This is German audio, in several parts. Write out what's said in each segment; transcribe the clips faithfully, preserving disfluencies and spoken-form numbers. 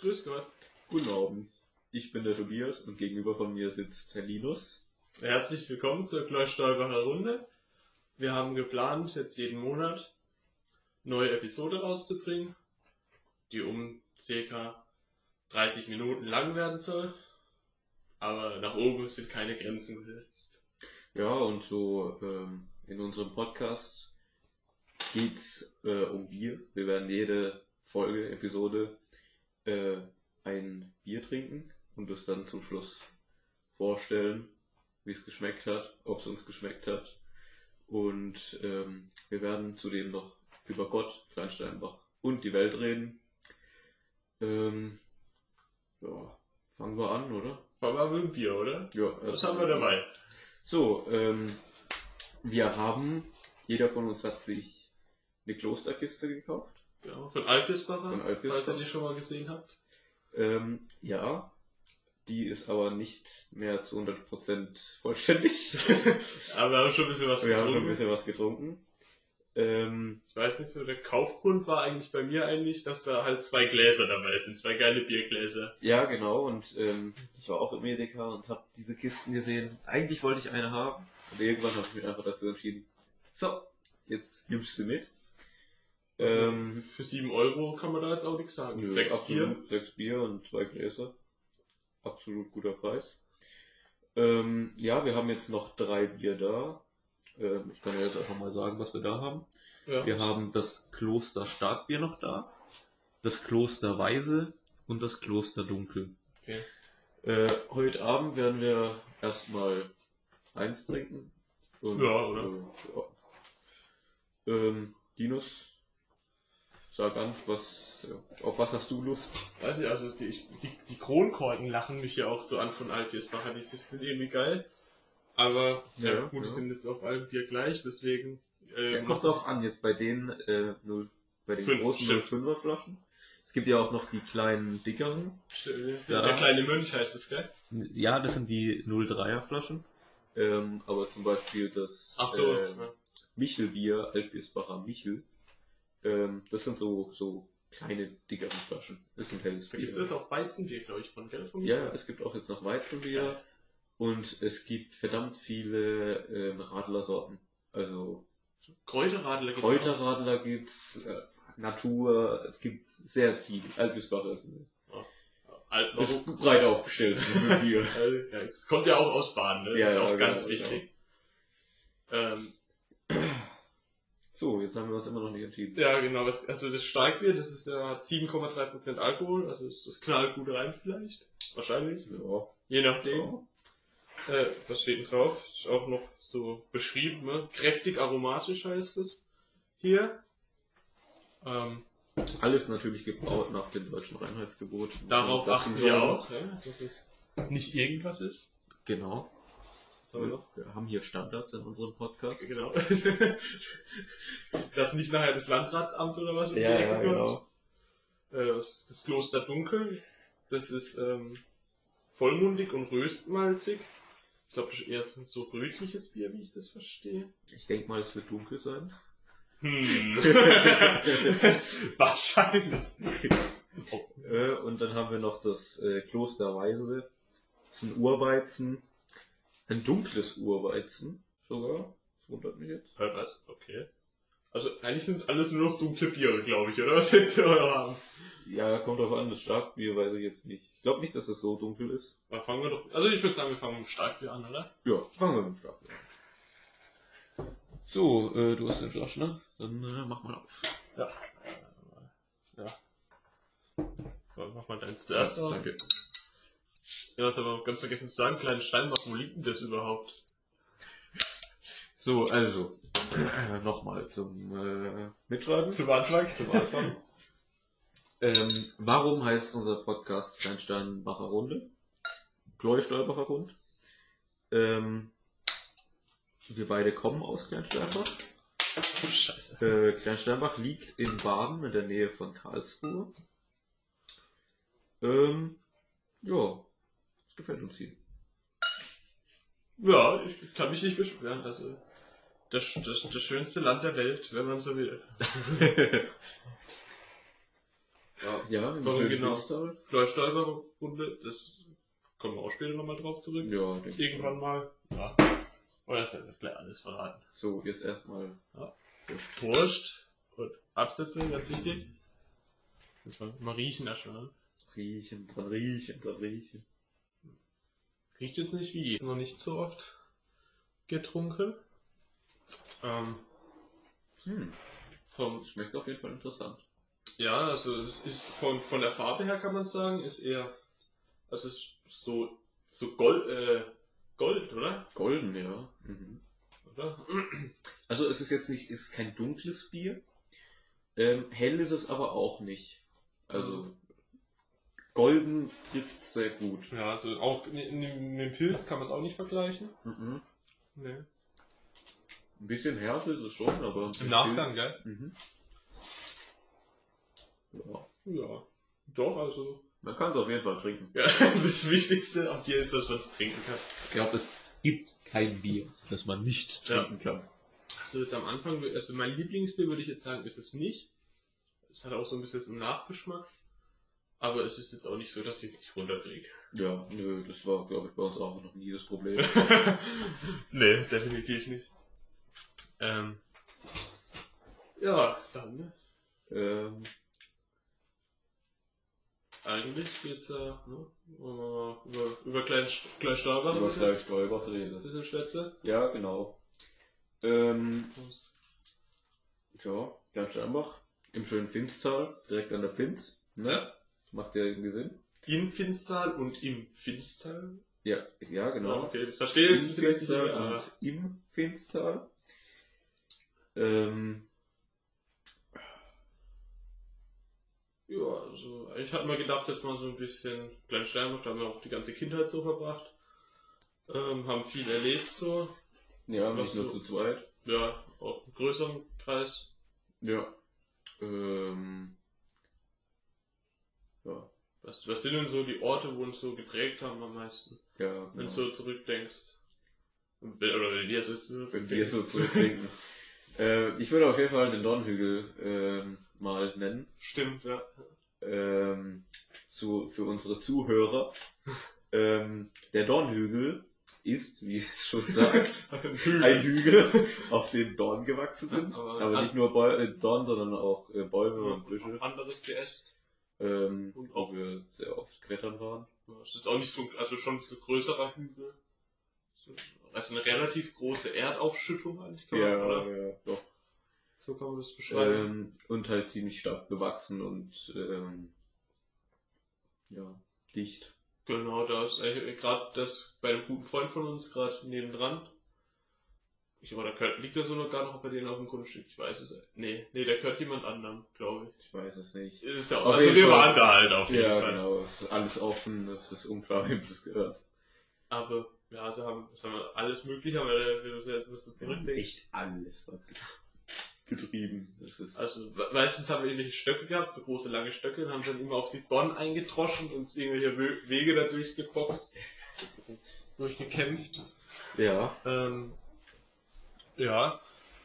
Grüß Gott. Guten Abend. Ich bin der Tobias und gegenüber von mir sitzt Herr Linus. Herzlich willkommen zur Klosterbacher Runde. Wir haben geplant, jetzt jeden Monat neue Episode rauszubringen, die um ca. dreißig Minuten lang werden soll. Aber nach oben sind keine Grenzen gesetzt. Ja, und so ähm, in unserem Podcast geht's äh, um Bier. Wir werden jede Folge, Episode äh, ein Bier trinken und es dann zum Schluss vorstellen, wie es geschmeckt hat, ob es uns geschmeckt hat. Und ähm, wir werden zudem noch über Gott, Kleinsteinbach und die Welt reden. Ähm, ja, fangen wir an, oder? Fangen wir mit dem Bier, oder? Ja, Was haben wir dabei? So, ähm, wir haben, jeder von uns hat sich eine Klosterkiste gekauft. Ja, von Alpesbacher, Von Alpesbacher. falls ihr die schon mal gesehen habt. Ähm, ja, die ist aber nicht mehr zu hundert Prozent vollständig. Aber wir haben schon ein bisschen was Wir haben getrunken. schon ein bisschen was getrunken. Ähm, Ich weiß nicht so, der Kaufgrund war eigentlich bei mir eigentlich, dass da halt zwei Gläser dabei sind, zwei geile Biergläser. ja, genau, und ähm, ich war auch im Edeka und habe diese Kisten gesehen. Eigentlich wollte ich eine haben, und irgendwann habe ich mich einfach dazu entschieden, so, jetzt nimmst du sie mit. Ähm, Für sieben Euro kann man da jetzt auch nichts sagen. Nö, Sechs Bier. absolut, Sechs Bier und zwei Gläser. Absolut guter Preis. Ähm, ja, wir haben jetzt noch drei Bier da. Ähm, ich kann ja jetzt einfach mal sagen, was wir da haben. Ja. Wir haben das Kloster Starkbier noch da, das Kloster Weise und das Kloster Dunkel. Okay. Äh, heute Abend werden wir erstmal eins trinken. Und, Ja, oder? Äh, ja. Ähm, Linus, sag an, was, auf was hast du Lust? Weiß ich, also die, die, die Kronkorken lachen mich ja auch so an von Alpesbacher, die sind irgendwie geil. Aber ja, Ja, gut, die ja. sind jetzt auf allem Bier gleich, deswegen. Äh, Ja, macht kommt das- drauf an, jetzt bei den, äh, null, bei den Fünf, großen stimmt. null Komma fünfer Flaschen. Es gibt ja auch noch die kleinen, dickeren. Der, Ja. der kleine Mönch heißt es, gell? Ja, das sind die null Komma dreier Flaschen. Ähm, aber zum Beispiel das Ach so. ähm, ja. Michelbier, Altbiesbacher Michel, ähm, das sind so, so kleine, dickere Flaschen. Das ist ein helles Da Bier. gibt es auch Weizenbier, glaube ich, von, gell? Von Ja, es gibt auch jetzt noch Weizenbier und es gibt verdammt viele ähm, Radlersorten. Also Kräuterradler gibt's Kräuterradler gibt's, äh, Natur, es gibt sehr viel. Altbiesbacher ist ein auch. Alt, ist breit aufgestellt für Bier. Also, ja, es kommt ja auch aus Baden, ne? Das Ja, ist ja, auch genau, ganz genau. wichtig. Ähm, So, jetzt haben wir uns immer noch nicht entschieden. ja, genau. Was, also das Starkbier, das ist ja hat sieben Komma drei Prozent Alkohol, also ist das knallt gut rein vielleicht. Wahrscheinlich. Ja. Je nachdem. Äh, was steht denn drauf? Ist auch noch so beschrieben, ne? Kräftig aromatisch heißt es hier. Ähm, Alles natürlich gebraut nach dem deutschen Reinheitsgebot. darauf Das achten ist wir so- auch, ja, dass es nicht irgendwas ist. Genau. Was haben wir noch? Wir haben hier Standards in unserem Podcast. Genau. Dass nicht nachher das Landratsamt oder was um die Ja, Ecke ja, kommt. genau. Äh, das, das Kloster Dunkel, das ist ähm, vollmundig und röstmalzig. Ich glaube, das ist eher so rötliches Bier, wie ich das verstehe. Ich denke mal, es wird dunkel sein. Hm. Wahrscheinlich. Äh, und dann haben wir noch das äh, Kloster Weise. Das ist ein Urweizen. Ein dunkles Urweizen sogar. Das wundert mich jetzt. Hört was? Okay. Also eigentlich sind es alles nur noch dunkle Biere, glaube ich, oder? Was willst du noch haben? Ja, kommt drauf an, das Starkbier weiß ich jetzt nicht. Ich glaube nicht, dass es so dunkel ist. Dann fangen wir doch. Also ich würde sagen, wir fangen mit dem Starkbier an, oder? Ja, fangen wir mit dem Starkbier an. So, äh, du hast den Flasch, ne? Dann äh, mach mal auf. Ja. Ja. So, mach mal deins zuerst. Ja, danke. Ja, was aber ganz vergessen zu sagen, kleine Steinbach, wo liegt denn das überhaupt? So, also, äh, nochmal zum äh, Mitschreiben. Zum Anfang? Zum Anfang. Ähm, warum heißt unser Podcast Kleinsteinbacher Runde? Klosterbacher Rund. Ähm, wir beide kommen aus Kleinsteinbach. Scheiße. Äh, Kleinsteinbach liegt in Baden in der Nähe von Karlsruhe. Ähm, ja, das gefällt uns hier. Ja, ich kann mich nicht beschweren. Also, das, das, das schönste Land der Welt, wenn man so will. Ja, Ja, im warum schönen genau? Finstal. Kleustäuber-Runde, das kommen wir auch später nochmal drauf zurück. Ja, denke ich Irgendwann schon. mal. Ja. Oder das wird gleich alles verraten. So, jetzt erstmal. Ja. Wurst und Absetzen, ganz wichtig. Das mal, mal riechen erstmal. Riechen, dran riechen, dran riechen. Riecht jetzt nicht wie noch nicht so oft getrunken. Ähm, Hm, vom, das schmeckt auf jeden Fall interessant. ja, also es ist von, von der Farbe her kann man sagen, ist eher, also es ist so, so Gold, äh, Gold, oder? Golden, ja. Mhm. Oder? Also es ist jetzt nicht, ist kein dunkles Bier. Ähm, hell ist es aber auch nicht. Also Mhm. golden trifft sehr gut. Ja, also auch mit dem Pilz kann man es auch nicht vergleichen. Mhm. Nee. Ein bisschen härter ist es schon, aber Im mit Nachgang, Pilz- gell? Mhm. Ja. Ja, doch, also. Man kann es auf jeden Fall trinken. Ja, das Wichtigste am Bier ist, dass man es trinken kann. Ich glaube, es gibt kein Bier, das man nicht Ja. trinken kann. Also jetzt am Anfang, also mein Lieblingsbier würde ich jetzt sagen, ist es nicht. Es hat auch so ein bisschen so einen Nachgeschmack. Aber es ist jetzt auch nicht so, dass ich es nicht runterkriege. Ja, nö, das war, glaube ich, bei uns auch noch nie das Problem. Nee, definitiv nicht. Ähm, ja, dann, ne? ähm, Eigentlich geht's ja, ne? Über, über, über kleinen kleinen Steuerbach über ein zwei Stolperfräse. bisschen Schwätze. Ja, genau. Ähm, ja, ganz Steinbach, im schönen Finstal, direkt an der Finz. Ne? Ja. Macht ja irgendwie Sinn. In Finstal und im Finstal. Ja, ja, genau. Ja, okay, das verstehe ich Im jetzt vielleicht nicht Finstal mehr, aber. und im Finstal. Ähm, Ja, also ich hatte mir gedacht, jetzt mal so ein bisschen Klein Steinbach, da haben wir auch die ganze Kindheit so verbracht. Ähm, haben viel erlebt so. ja, Was nicht nur so- zu zweit. Ja, auch im größeren Kreis. Ja. Ähm, ja, Was, was sind denn so die Orte, wo uns so geprägt haben am meisten? ja, Wenn genau. du so zurückdenkst. Oder wenn wir so zurückdenken. Wenn wir so zurückdenken. äh, ich würde auf jeden Fall den Dornhügel ähm, mal nennen. Stimmt, ja. Ähm, zu, für unsere Zuhörer. ähm, der Dornhügel ist, wie es schon sagt, Ein Hügel. ein Hügel, auf dem Dornen gewachsen sind. Aber- Aber nicht nur Bäu äh, Dornen, sondern auch äh, Bäume und Büsche. Anderes Geäst. Ähm, Und wo auch- wir sehr oft klettern waren. Ja, es ist auch nicht so, also schon so größerer Hügel. So, also eine relativ große Erdaufschüttung eigentlich, kann man, Ja, oder? ja, doch. So kann man das beschreiben. Ähm, und halt ziemlich stark bewachsen und ähm, ja, dicht. Genau, da ist eigentlich gerade das bei einem guten Freund von uns gerade nebendran. Ich aber da gehört, liegt der so noch gar noch bei denen auf dem Grundstück? Ich weiß es. Nee, nee, der gehört jemand anderem, glaube ich. Ich weiß es nicht. Ist ja auch, Auf also jeden wir Fall. waren da halt auf jeden Ja, Fall. genau, es ist alles offen, es ist unklar, wem das gehört. Aber ja, also haben, das haben wir alles mögliche, aber wir wir müssen zurückdenken. Echt alles dort getrieben. Das ist Also me- meistens haben wir irgendwelche Stöcke gehabt, so große lange Stöcke, und haben dann immer auf die Don eingedroschen und uns irgendwelche Wö- Wege da durchgeboxt, durchgekämpft. ja, Ähm, ja.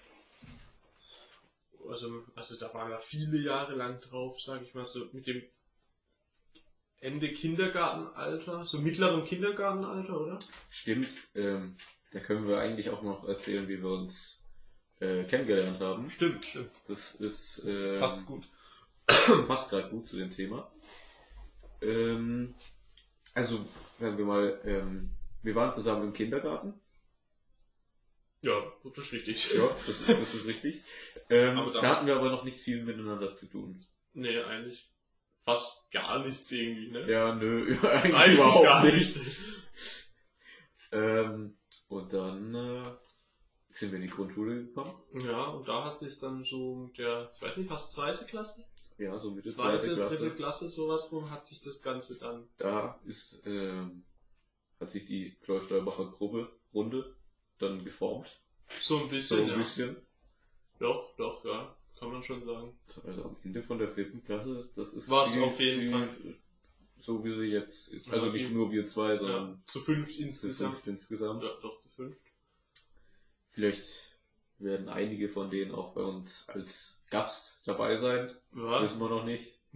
Also, also da waren wir viele Jahre lang drauf, sage ich mal, so mit dem Ende Kindergartenalter, so mittleren Kindergartenalter, oder? stimmt. Ähm, da können wir eigentlich auch noch erzählen, wie wir uns äh, kennengelernt haben. Stimmt, stimmt. Das ist ähm, Passt gut. passt gerade gut zu dem Thema. Ähm, also, sagen wir mal, ähm, wir waren zusammen im Kindergarten. Ja, das ist richtig. Ja, das, das ist richtig. Ähm, Aber da- da hatten wir aber noch nicht viel miteinander zu tun. Nee, eigentlich fast gar nichts irgendwie, ne? Ja, nö, eigentlich, Eigentlich überhaupt gar nichts. nichts. Ähm, und dann äh, sind wir in die Grundschule gekommen. Ja, und da hat es dann so der, ich weiß nicht, was zweite Klasse? Ja, so Mitte Zweite, zweite Klasse. dritte Klasse, sowas rum, hat sich das Ganze dann. Da ist, ähm, hat sich die Klosterbacher Gruppe Runde dann geformt. So ein So bisschen, ein ja. bisschen. Doch, doch, ja. Kann man schon sagen. Also am Ende von der vierten Klasse, das ist War's die, auf jeden die, Fall. so wie sie jetzt ist. Also Ja, nicht die- nur wir zwei, Ja, sondern zu fünf zu insgesamt. fünft insgesamt. Ja, doch zu fünf. Vielleicht werden einige von denen auch bei uns als Gast dabei sein. Ja, Wissen wir noch nicht.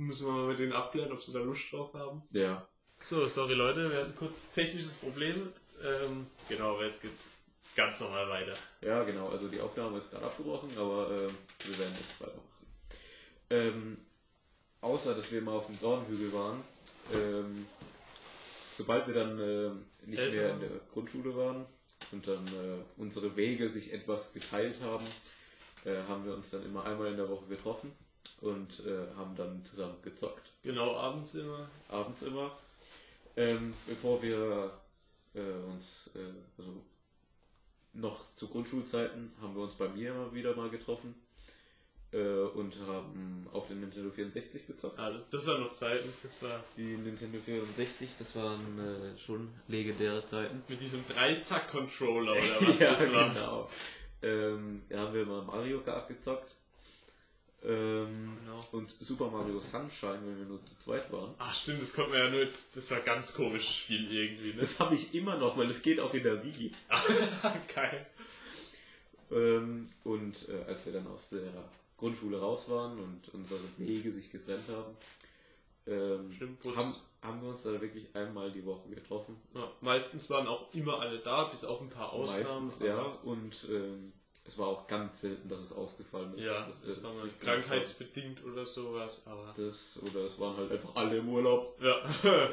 Müssen wir mal mit denen abklären, ob sie da Lust drauf haben. Ja. So, sorry Leute, wir hatten kurz technisches Problem. Ähm, genau, aber jetzt geht's ganz normal weiter. Ja, genau, also die Aufnahme ist gerade abgebrochen, aber äh, wir werden jetzt weitermachen. Ähm, außer, dass wir mal auf dem Dornhügel waren, ähm, sobald wir dann äh, nicht Älter mehr in waren. der Grundschule waren und dann äh, unsere Wege sich etwas geteilt haben, äh, haben wir uns dann immer einmal in der Woche getroffen und äh, haben dann zusammen gezockt. Genau, abends immer. Abends immer. Ähm, bevor wir äh, uns, äh, also noch zu Grundschulzeiten, haben wir uns bei mir immer wieder mal getroffen äh, und haben auf den Nintendo vierundsechzig gezockt. Ah, das, das waren noch Zeiten, das war Die Nintendo vierundsechzig, das waren äh, schon legendäre Zeiten. mit diesem Drei-Zack-Controller oder was Ja, das war. genau. Ähm, da haben wir mal Mario Kart gezockt. Ähm, Genau. Und Super Mario Sunshine, wenn wir nur zu zweit waren. Ach stimmt, das konnte man ja nur jetzt, das war ein ganz komisches Spiel irgendwie, ne? Das habe ich immer noch, weil es geht auch in der Wii. Geil. Ähm, und äh, als wir dann aus der Grundschule raus waren und unsere Wege sich getrennt haben, ähm, Stimmt, wo haben, es- haben wir uns da wirklich einmal die Woche getroffen. Ja, meistens waren auch immer alle da, bis auf ein paar Ausnahmen. Meistens, ja. Und ähm, es war auch ganz selten, dass es ausgefallen ist. Ja, dass wir das war es mal nicht gemacht haben. krankheitsbedingt oder sowas, aber. Das, oder es waren halt einfach alle im Urlaub. Ja.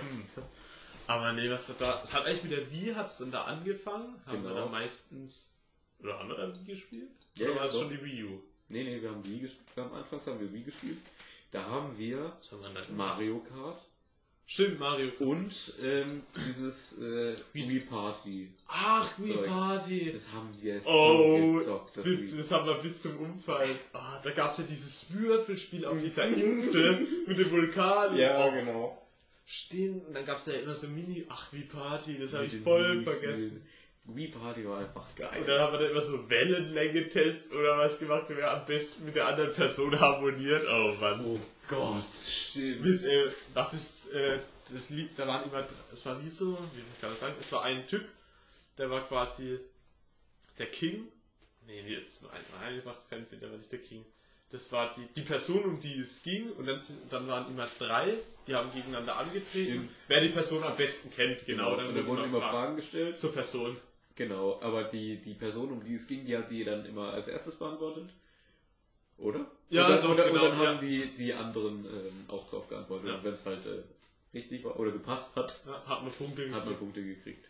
Aber nee, was da. Es hat eigentlich mit der Wii hat's dann da angefangen. Haben wir Genau. da meistens. Oder haben wir da Wii gespielt? Ja, oder ja, war es doch. schon die Wii U? Nee, nee, wir haben Wii gespielt. Am Anfang haben wir Wii gespielt. Da haben wir Was haben wir da gemacht? Mario Kart Stimmt, Mario. und ähm, dieses äh, Wie's- Wii Party. Ach, Wii Zeug. Party! Das haben wir Oh, so gezockt. Das Das, Wii. das haben wir bis zum Umfallen. Ah, da gab es ja dieses Würfelspiel auf dieser Insel mit dem Vulkan. Ja, Oh, genau. Stimmt, und dann gab es ja immer so Mini. Ach, wie Party, das habe Mit ich den voll Wii vergessen. Spielen. Wii Party war einfach geil. Und dann haben wir da immer so Wellenlänge-Test oder was gemacht, wer am besten mit der anderen Person harmoniert. Oh Mann. Oh Gott, stimmt. Mit, äh, was ist, äh, das lieb, da waren immer, es war wie so, wie kann ich sagen, es war ein Typ, der war quasi der King. Nee, nee, jetzt eigentlich macht es keinen Sinn, der war nicht der King. Das war die, die Person, um die es ging, und dann, sind, dann waren immer drei, die haben gegeneinander angetreten. Stimmt. Wer die Person am besten kennt, genau. Genau, und da wurden immer Fragen gestellt. zur Person. Genau, aber die, die Person, um die es ging, die hat die dann immer als erstes beantwortet. Oder? Ja, und dann, doch, oder, genau, und dann ja. haben die, die anderen ähm, auch drauf geantwortet. Ja. Und wenn es halt äh, richtig war oder gepasst hat, Ja, hat man Punkte hat man gekriegt. Punkte gekriegt.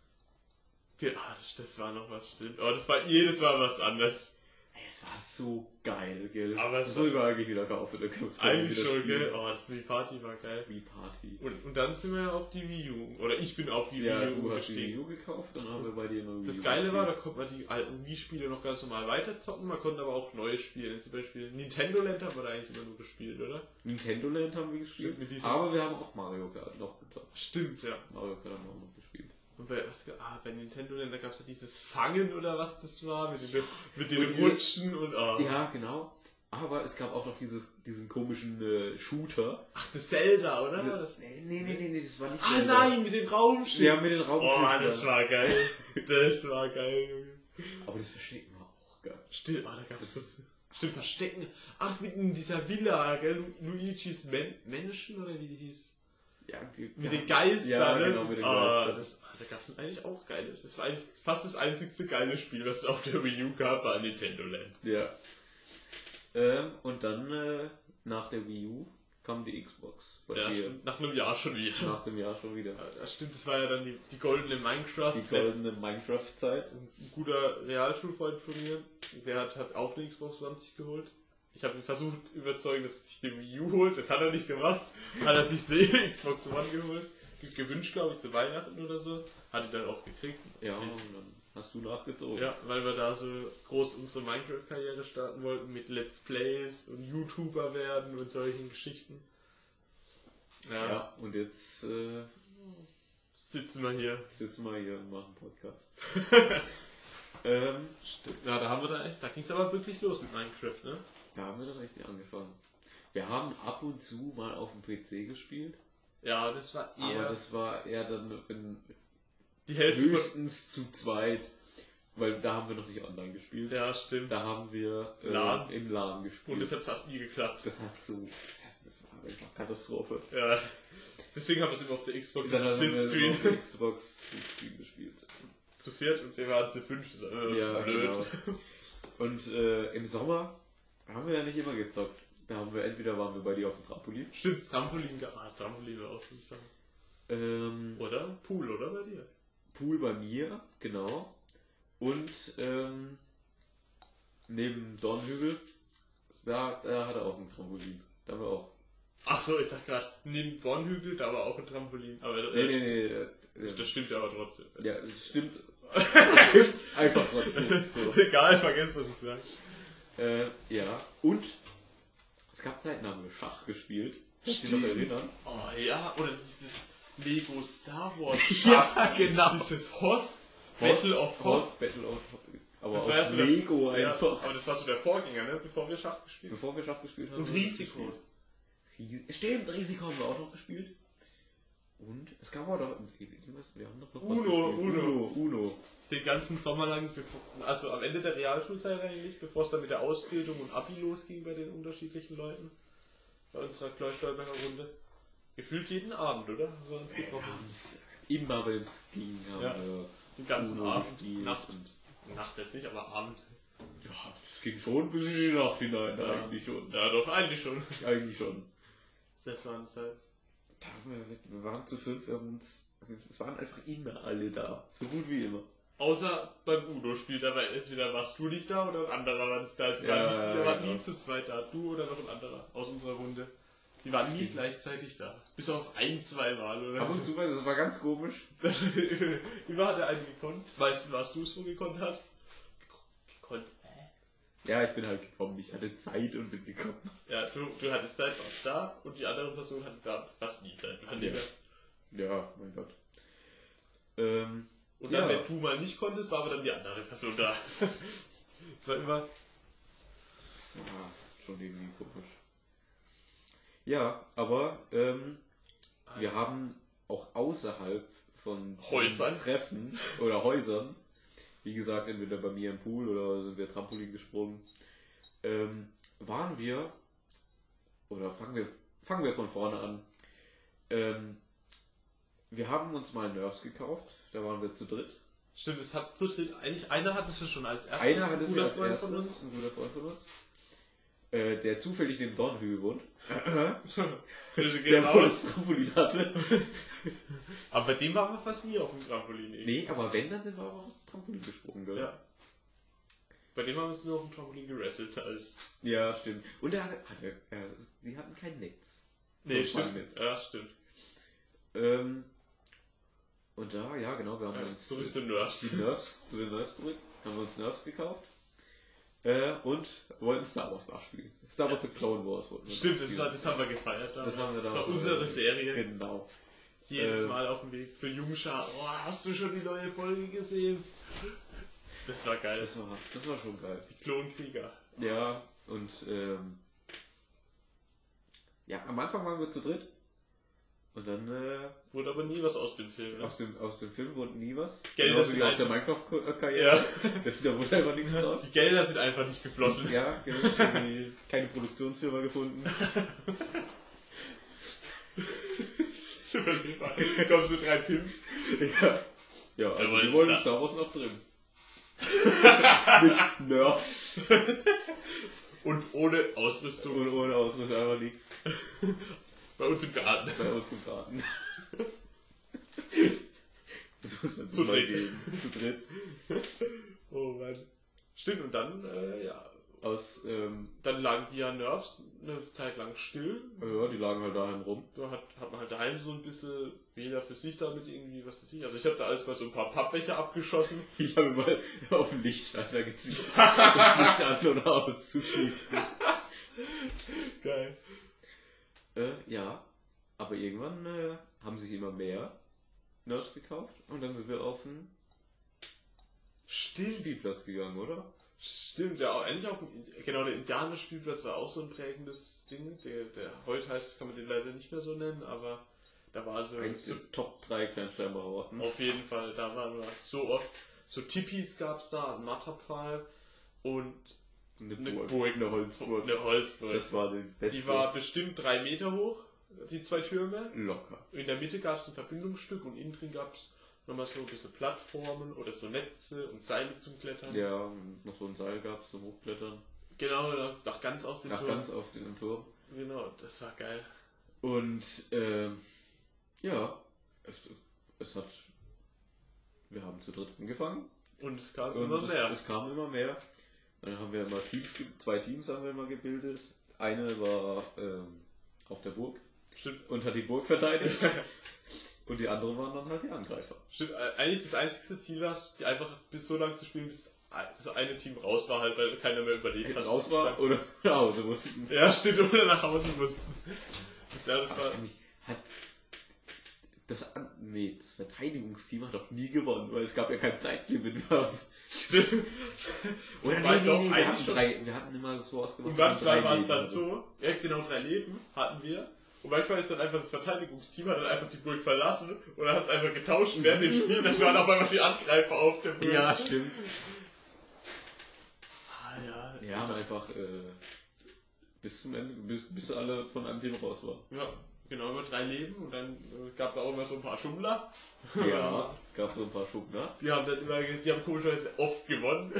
Ja, das, das war noch was, stimmt. Aber das war jedes Mal was anderes. Ey, es war so geil, gell? Aber es das war- soll wir eigentlich wieder kaufen. Da können wir es Eigentlich wieder schon, spielen. gell? Oh, das Wii Party war geil. Wii Party. Und, und dann sind wir ja auf die Wii U. Oder ich bin auf die Ja, Wii U du hast die Wii gestiegen. U gekauft, dann haben wir bei dir eine Wii Das U Geile war, da gespielt. konnte man die alten Wii-Spiele noch ganz normal weiterzocken, man konnte aber auch neue spielen. Zum Beispiel Nintendo Land haben wir da eigentlich immer nur gespielt, oder? Nintendo Land haben wir gespielt. Mit diesem- Aber wir haben auch Mario Kart noch gezockt. Stimmt, ja. Mario Kart haben wir auch noch gespielt. Und bei, was, ah, bei Nintendo Land, da gab es ja dieses Fangen oder was das war, mit den, mit den Und diese- Rutschen und ah. Ja, genau. Aber es gab auch noch dieses, diesen komischen äh, Shooter. Ach, das Zelda, oder? Diese- War das? Nee, nee, nee, nee, das war nicht Ah Zelda. nein, mit dem Raumschiff. Ja, mit den Oh, Raumschiffen. das war geil. Das war geil, Junge. Aber das Verstecken war auch geil. Stimmt, ah, da gab's so. Stimmt, Verstecken. Ach, mitten in dieser Villa, gell? Lu- Luigi's Men Menschen oder wie die hieß? Ja, die, Mit ja. den Geistern, Ja, ne? genau, mit den ah, Geistern. das, ah, da gab's dann eigentlich auch geile. Das war eigentlich fast das einzigste geile Spiel, was es auf der Wii U gab, war Nintendo Land. Ja. Ähm, und dann äh, nach der Wii U kam die Xbox. Bei Ja, dir. stimmt, nach einem Jahr schon wieder. Nach dem Jahr schon wieder. Ja, das stimmt, das war ja dann die, die goldene Minecraft. Die goldene Minecraft-Zeit. Ein guter Realschulfreund von mir, der hat, hat auch eine Xbox One sich geholt. Ich habe ihn versucht überzeugen, dass er sich die Wii U holt. Das hat er nicht gemacht. Hat er sich die Xbox One geholt. Ge- Gewünscht, glaube ich, zu Weihnachten oder so. Hat ihn dann auch gekriegt. Ja, Ich- und dann hast du nachgezogen. Ja, weil wir da so groß unsere Minecraft-Karriere starten wollten mit Let's Plays und YouTuber werden und solchen Geschichten. Ja, Ja, und jetzt äh, sitzen wir hier. sitzen wir hier und machen Podcast. ähm, Stimmt. Ja, da haben wir da echt, da ging es aber wirklich los mit Minecraft, ne? da haben wir dann richtig angefangen. Wir haben ab und zu mal auf dem P C gespielt, Ja, das war eher aber das war eher dann in, die Hälfte von... höchstens zu zweit, weil da haben wir noch nicht online gespielt. Ja, stimmt. Da haben wir äh, LAN. im LAN gespielt. Und das hat fast nie geklappt. das hat so, das, hat, das war einfach Katastrophe. Ja, deswegen haben wir es immer auf der Xbox Dann haben wir Splitscreen. auf der Xbox Splitscreen gespielt. Zu viert und wir waren zu fünf, das ist äh, Ja, blöd. genau. Und äh, im Sommer haben wir ja nicht immer gezockt. Da haben wir entweder waren wir bei dir auf dem Trampolin. Stimmt, das Trampolin, ge- ah, Trampolin war auch schon sagen. Ähm, Oder? Pool, oder bei dir? Pool bei mir, genau. Und ähm, neben Dornhügel, da, da hat er auch ein Trampolin. Da haben wir auch. Ach so, ich dachte gerade, neben Bornhügel, da war auch ein Trampolin. Aber äh, Nee, nee, nee. äh, das stimmt ja aber trotzdem. Ja, das stimmt. Stimmt einfach trotzdem. So. Egal, vergiss, was ich sage. Äh, ja. Und es gab Zeiten, da haben wir Schach gespielt. Kannst du dich noch erinnern? Oh ja, oder dieses Lego Star Wars Ja, Schach. genau. Dieses Hoth, Battle of Hoth. Hoth, Battle of Aber Das auf war ja so der- Lego Ja, einfach. aber das war so der Vorgänger, ne? Bevor wir Schach gespielt haben. Bevor wir Schach gespielt haben. Und haben wir Risiko. gespielt. Ries- Stimmt, Risiko haben wir auch noch gespielt. Und es gab auch noch. Wir haben noch, noch was Uno, gespielt. Uno. Uno, Uno. Den ganzen Sommer lang, bevor, also am Ende der Realschulzeit eigentlich, bevor es dann mit der Ausbildung und Abi losging bei den unterschiedlichen Leuten. Bei unserer Kleuschstolberger Runde. Gefühlt jeden Abend, oder? Haben wir uns Wir getroffen. haben es immer, wenn es ging, haben Ja. wir Den ganzen Uno Abend. gespielt. Nacht, Und Nacht jetzt nicht, aber Abend. ja, es ging schon bis in die Nacht hinein. Ja. Eigentlich schon. Ja, doch, eigentlich schon. Eigentlich schon. Das war eine Zeit. Da haben wir, wir waren zu fünf, wir haben uns. Es waren einfach immer alle da. So gut wie immer. Außer beim Uno-Spiel, da war entweder warst du nicht da oder ein anderer war nicht da. Also wir Ja, waren, nie, wir ja, waren genau. nie zu zweit da. Du oder noch ein anderer aus unserer Runde. Die waren nie Stimmt. gleichzeitig da. Bis auf ein, zwei Mal oder Ab und so. zu, das war ganz komisch. Immer hat der eine gekonnt. Weißt du, was du so gekonnt hast? Gekonnt, äh? Ja, ich bin halt gekommen. Ich hatte Zeit und bin gekommen. Ja, du, du hattest Zeit, warst da und die andere Person hatte da fast nie Zeit. War Ja. lieber. Ja, mein Gott. Ähm, Und dann, ja. wenn du mal nicht konntest, war aber dann die andere Person da. Das war immer. Das war schon irgendwie komisch. Ja, aber ähm, wir haben auch außerhalb von diesen Häusern. Treffen oder Häusern, wie gesagt, entweder bei mir im Pool oder sind wir Trampolin gesprungen, ähm, waren wir, oder fangen wir, fangen wir von vorne an, ähm, wir haben uns mal Nerfs gekauft, da waren wir zu dritt. Stimmt, es hat zu dritt. Eigentlich einer hatte es schon als erstes. Einer ein hatte es guter ja als Freund erstes, von uns. ein guter Freund von uns, äh, der zufällig neben Dornhügel wohnt, Grüße der gehen wohl raus. das Trampolin hatte. Aber bei dem waren wir fast nie auf dem Trampolin. ey. Nee, aber wenn, dann sind wir auch auf das Trampolin gesprungen, gell? Ja. Bei dem haben wir uns nur auf dem Trampolin gerasselt als. Ja, stimmt. Und er hatte, hatte er, die hatten kein Netz. Nee, So ein stimmt. Fallnetz. Ja, stimmt. Ähm, und da, ja genau, wir haben Ja, uns zurück zu Nerfs. die Nerfs, zu den Nerfs zurück, haben wir uns Nerfs gekauft. Äh, und wollten Star Wars nachspielen. Star Wars The Clone Wars wollten wir Stimmt, das, nachspielen. war, das haben wir gefeiert. Das haben wir das da war auch, unsere äh, Serie. Genau. Jedes äh, Mal auf dem Weg zur Jungschar. Oh, hast du schon die neue Folge gesehen? Das war geil. Das war, das war schon geil. Die Klonkrieger. Ja, und ähm, ja, am Anfang waren wir zu dritt. Und dann äh, Wurde aber nie was aus dem Film. Ne? aus, dem, aus dem Film wurde nie was. Gelder Genauso sind wie aus der einfach- Minecraft-Karriere. Ja. Da wurde einfach nichts draus. Die Gelder sind einfach nicht geflossen. Ja, genau. Irgendwie keine Produktionsfirma gefunden. Super, da kommen so drei Pimps. Ja, ja also wollen wir wollen Star- Star Wars noch drin. Nicht Nerfs. Und ohne Ausrüstung. Und ohne Ausrüstung einfach nichts. Bei uns im Garten. Bei uns im Garten. Das muss man Zu so mal dritt. geben. Zu dritt. Oh Mann. Stimmt, und dann, äh, ja. Aus, ähm, Dann lagen die ja Nerfs eine Zeit lang still. ja, die lagen halt daheim rum. Da hat, hat man halt daheim so ein bisschen jeder für sich damit irgendwie, was weiß ich. Also ich habe da alles mal so ein paar Pappbecher abgeschossen. Ich habe mal auf den Lichtschalter gezielt. Das Licht an und auszuschießen. Geil. Äh, ja. Aber irgendwann äh, haben sich immer mehr Nerfs gekauft und dann sind wir auf den Stimmt. Spielplatz gegangen, oder? Stimmt, ja, auch endlich auf dem, genau, der Indianerspielplatz war auch so ein prägendes Ding. Der, der heute heißt, kann man den leider nicht mehr so nennen, aber da war so, Eins so der Top drei Kleinsteinbauorten. auf jeden Fall, da waren wir so oft, so Tipis gab's da, ein Matterpfahl und Eine Eine Burg. Burg. Eine Holzburg. Eine Holzburg. Das war die beste. Die war bestimmt drei Meter hoch, die zwei Türme. locker. In der Mitte gab es ein Verbindungsstück und innen drin gab es nochmal so ein bisschen Plattformen oder so Netze und Seile zum Klettern. Ja, und noch so ein Seil gab es zum Hochklettern. Genau, nach ganz auf den Nach Turm. ganz auf den Turm. Genau, das war geil. Und ähm, ja, es, es hat. Wir haben zu dritt angefangen. Und es kam Und immer es, mehr. es kam immer mehr. Dann haben wir immer Teams, ge- zwei Teams haben wir immer gebildet. Eine war ähm, auf der Burg Stimmt. und hat die Burg verteidigt. Und die anderen waren dann halt die Angreifer. Stimmt, äh, eigentlich das einzigste Ziel war, die einfach bis so lange zu spielen, bis das eine Team raus war, halt, weil keiner mehr überlebt hat. Raus war oder nach Hause mussten. Ja, stimmt, oder nach Hause mussten. Das, ja, das Aber war. eigentlich hat das, An- nee, das Verteidigungsteam hat doch nie gewonnen, weil es gab ja kein Zeitlimit. Stimmt. Oder Wobei nee, doch, nee, nee, wir eigentlich hatten, schon. drei, wir hatten immer so was gemacht. Und manchmal drei war es Leben dann oder so, ja genau, drei Leben hatten wir. Und manchmal ist dann einfach das Verteidigungsteam, hat dann einfach die Burg verlassen und dann hat es einfach getauscht während dem Spiel, dann waren auf einmal die Angreifer auf der Burg. Ja, stimmt. Ah, ja. Wir haben einfach äh, bis zum Ende, bis, bis alle von einem Team raus waren. Ja, genau, immer drei Leben und dann äh, gab es auch immer so ein paar Schummler. Ja, es gab so ein paar Schubner. Die haben dann immer, die haben komischerweise oft gewonnen.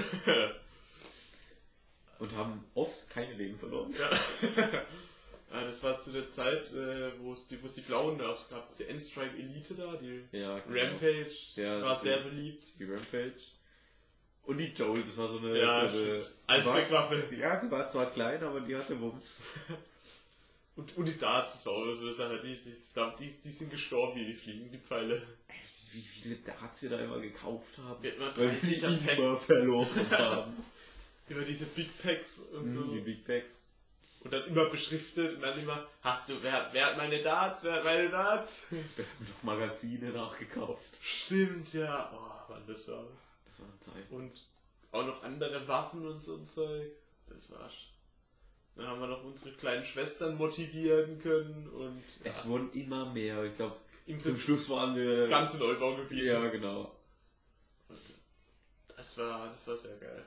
Und haben oft keine Leben verloren. Ja. Ja, das war zu der Zeit, äh, wo es die, wo es die blauen Nerfs gab, diese Endstrike Elite da, die Ja, genau. Rampage Ja, war die- sehr beliebt. Die Rampage. Und die Joel, das war so eine. Ja, so eine Allzweckwaffe. Ja, die war zwar klein, aber die hatte Wumms. Und, und die Darts, das war auch so eine Sache, die, die, die, die sind gestorben wie die Fliegen, die Pfeile. Ey, wie viele Darts wir da immer gekauft haben. Wir hatten immer Weil wir sie dreißig am immer verloren haben. Immer diese Big Packs und so. Die Big Packs. Und dann immer beschriftet und dann immer, hast du, wer, wer hat meine Darts, wer hat meine Darts? Wir haben noch Magazine nachgekauft. Stimmt, ja. Oh, Mann, das war was. Das war eine Zeit. Und auch noch andere Waffen und so ein Zeug. Das war's. Dann haben wir noch unsere kleinen Schwestern motivieren können und Es ja, wurden immer mehr. Ich glaube, im zum Prinzip Schluss waren das wir. ganze Neubaugebiet. Ja, genau. Das war, das war sehr geil.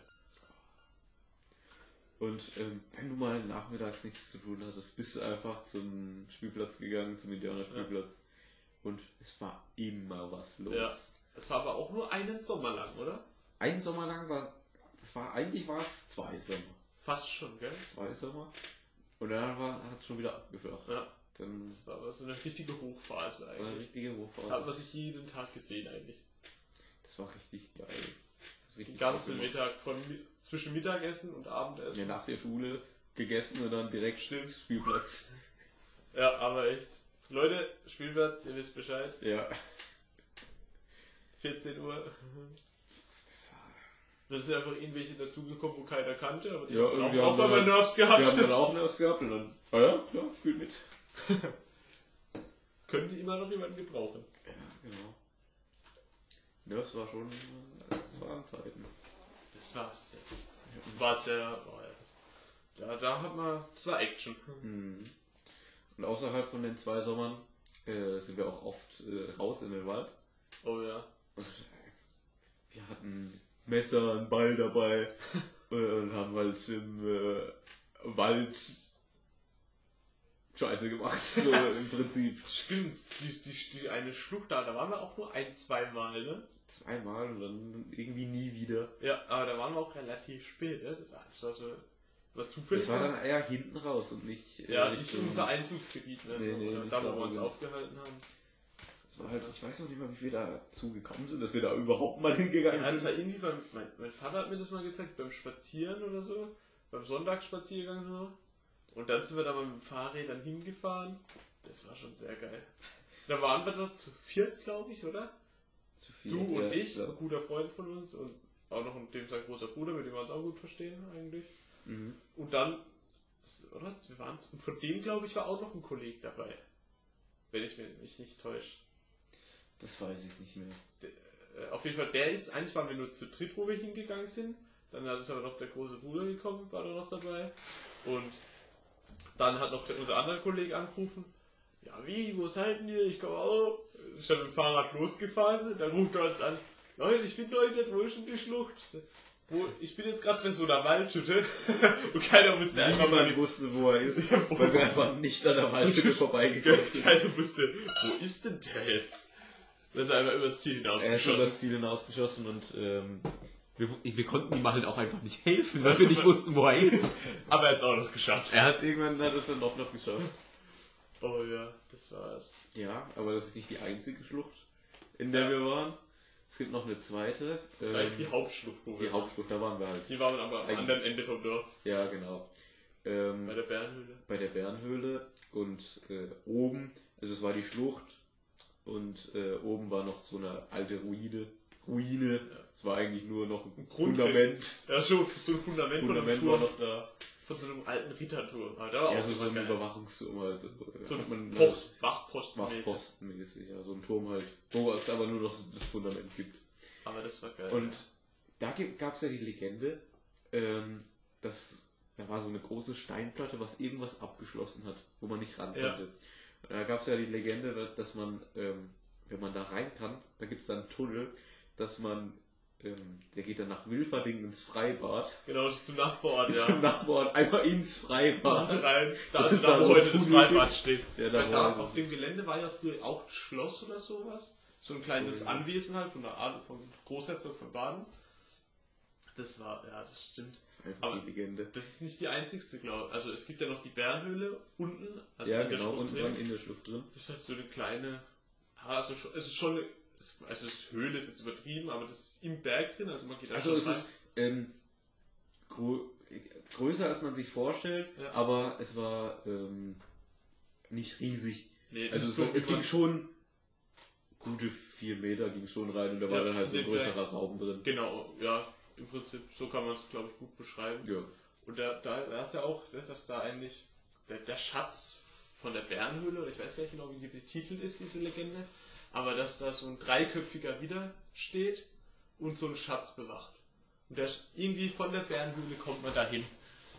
Und ähm, wenn du mal nachmittags nichts zu tun hattest, bist du einfach zum Spielplatz gegangen, zum Indianerspielplatz. Ja. Und es war immer was los. Ja. Das war aber auch nur einen Sommer lang, oder? Einen Sommer lang war es, war eigentlich war es zwei Sommer. Fast schon, gell? Zwei Sommer. Und dann hat es schon wieder abgeflacht. Ja. Dann Das war aber so eine richtige Hochphase war eine eigentlich. richtige Hochphase. Hat man sich jeden Tag gesehen eigentlich. Das war richtig geil. Das richtig Den ganzen Spaß gemacht. Mittag von Mi- zwischen Mittagessen und Abendessen. Ja, nach der Schule gegessen und dann direkt Stimmt. Spielplatz. Ja, aber echt. Leute, Spielplatz, ihr wisst Bescheid. Ja. vierzehn Uhr. Das war Da sind einfach irgendwelche dazugekommen, wo keiner kannte, aber die Ja, haben irgendwie auch, auch haben wir einmal dann- Nerfs Wir haben gehabt. dann auch Nerfs gehabt und dann, ah ja, klar, spielt mit. Können die immer noch jemanden gebrauchen. Ja, genau. Nerfs war schon, das waren Zeiten. Das war's. Ja. War sehr. Oh ja. Da, da hat man. Das war Action. Mhm. Und außerhalb von den zwei Sommern äh, sind wir auch oft äh, raus in den Wald. Oh ja. Und äh, wir hatten Messer, einen Ball dabei äh, und haben halt im äh, Wald Scheiße gemacht, so im Prinzip. Stimmt, die, die, die eine Schlucht da, da waren wir auch nur ein, zwei Mal, ne? Zweimal und dann irgendwie nie wieder. Ja, aber da waren wir auch relativ spät, ne? Das war so. Was zufällig Das war dann eher hinten raus und nicht. äh, Ja, nicht Richtung- unser Einzugsgebiet, ne? Nee, so, nee, oder nicht da, wo da, wir wo uns wir- aufgehalten haben. Das war halt, ich weiß noch nicht mal, wie wir dazu gekommen sind, dass wir da überhaupt mal hingegangen Ja, das sind. war irgendwie beim, mein, mein Vater hat mir das mal gezeigt, beim Spazieren oder so, beim Sonntagsspaziergang so. Und dann sind wir da mal mit dem Fahrrad dann hingefahren. Das war schon sehr geil. Da waren wir doch zu viert, glaube ich, oder? Zu viel. Du und ja, ich, klar. ein guter Freund von uns und auch noch dem sein großer Bruder, mit dem wir uns auch gut verstehen eigentlich. Mhm. Und dann, oder? Wir waren und von dem, glaube ich, war auch noch ein Kollege dabei. Wenn ich mich nicht täusche. Das weiß ich nicht mehr. Äh, Auf jeden Fall, der ist, eigentlich waren wir nur zu dritt, wo wir hingegangen sind. Dann hat es aber noch der große Bruder gekommen, war da noch dabei. Und dann hat noch der, unser anderer Kollege angerufen. Ja, wie, wo seid ihr? Ich komme auch. Ich bin mit dem Fahrrad losgefahren. Dann ruft er uns an. Leute, ich bin Leute, wo ist denn die Schlucht? wo, ich bin jetzt gerade bei so einer Waldhütte und keiner wusste einfach mal, Niemand wusste, wo er ist, weil wir einfach nicht an der Waldhütte vorbeigekommen sind. keiner wusste, wo ist denn der jetzt? Das ist einfach übers Ziel hinausgeschossen. Er ist übers Ziel hinausgeschossen und ähm, wir, wir konnten ihm halt auch einfach nicht helfen, weil wir nicht wussten, wo er ist. Aber er hat es auch noch geschafft. Er hat es irgendwann hat es dann doch noch geschafft. Oh ja, das war's. Ja, aber das ist nicht die einzige Schlucht, in der Ja. wir waren. Es gibt noch eine zweite. Das war eigentlich die Hauptschlucht, wo Die wir Hauptschlucht, da waren wir halt. Die waren aber am Eigentlich- anderen Ende vom Dorf. Ja, genau. Ähm, Bei der Bärenhöhle. bei der Bärenhöhle und äh, oben, also es war die Schlucht und äh, oben war noch so eine alte Ruine. Ruine. Ja. Es war eigentlich nur noch ein Grundriss. Fundament. Ja, schon so ein Fundament, Fundament von war einem Turm. noch da. Von so einem alten Ritterturm. Aber der war Ja, auch so, so immer ein geil. Überwachungsturm. Also, So hat ein man Post, Wachposten. Wachpostenmäßig, ja, so ein Turm halt, wo es aber nur noch das Fundament gibt. Aber das war geil. Und da gab es ja die Legende, ähm, dass da war so eine große Steinplatte, was irgendwas abgeschlossen hat, wo man nicht ran Ja. konnte. Und da gab es ja die Legende, dass man, ähm, wenn man da rein kann, da gibt es dann einen Tunnel, dass man, ähm, der geht dann nach Wilferding ins Freibad. Genau, zum Nachbarort, ja. Zum Nachbarort, einmal ins Freibad. rein. Da Das ist ist da, da wo so heute ein das Tunnel Freibad gibt. steht. Ja, Weil da da war auf dem Gelände war ja früher auch ein Schloss oder sowas. So ein kleines Ja. Anwesen halt von der Art vom Großherzog von Baden. Das war, ja, das stimmt. einfach Aber- die Legende. Das ist nicht die einzigste, glaube ich. Also es gibt ja noch die Bärenhöhle unten. Also Ja, in der genau, Schlucht unten drin. dran in der Schlucht drin. Das ist halt so eine kleine, ja, also schon- es ist schon, eine- es- also das Höhle ist jetzt übertrieben, aber das ist im Berg drin, also man geht da Also schon es rein. ist ähm, grö größer als man sich vorstellt, Ja. aber es war ähm, nicht riesig. Nee, Also nicht es, so, es wie ging man- schon gute vier Meter ging schon rein und da war Ja, dann halt so ein in den größerer Raum drin. Genau, ja, im Prinzip, so kann man es, glaube ich, gut beschreiben. Ja. Und da, da, da ist ja auch, ne, dass da eigentlich der, der Schatz von der Bärenhöhle, oder ich weiß gar nicht genau, wie die betitelt ist, diese Legende, aber dass da so ein dreiköpfiger Widder steht und so einen Schatz bewacht. Und der ist irgendwie von der Bärenhöhle kommt man da hin.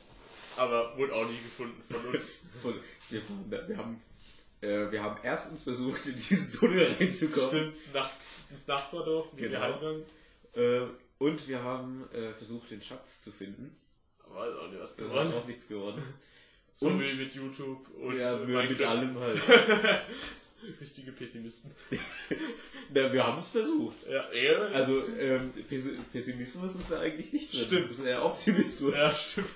Aber wurde auch nie gefunden von uns. Voll- wir, wir, haben, äh, wir haben erstens versucht, in diesen Tunnel reinzukommen. Stimmt, nach, ins Nachbardorf, in den Genau. Geheimgang. Äh, und wir haben äh, versucht, den Schatz zu finden. Aber ist auch nicht was Wir haben gewonnen. auch nichts gewonnen. So und- wie mit YouTube und ja, äh, mit, Minecraft. mit allem halt. Richtige Pessimisten. Na, wir haben es versucht. Ja, eher. Also ähm, Pessi- Pessimismus ist da eigentlich nicht drin. Stimmt. Das ist eher Optimismus. ja, stimmt.